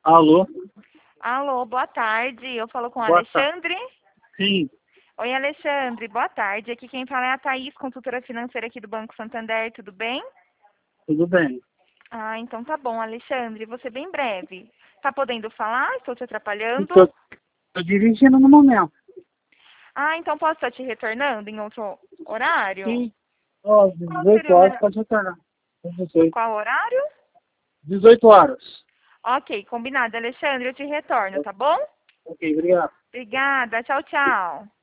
Alô? Alô, boa tarde. Eu falo com o Boa tarde. Alexandre. Sim, Oi, Alexandre, boa tarde. Aqui quem fala é a Thaís, consultora financeira aqui do Banco Santander, tudo bem? tudo bem. Ah, então tá bom, Alexandre. Vou ser bem breve. Tá podendo falar? Estou te atrapalhando? Estou dirigindo no momento. Ah, então posso estar te retornando em outro horário? Sim. Ó, Qual 18 seria o horas horário? pode retornar. 18. Qual horário? 18 horas. Ok, combinado, Alexandre. Eu te retorno, tá bom? Ok, obrigado. Obrigada. Tchau, tchau.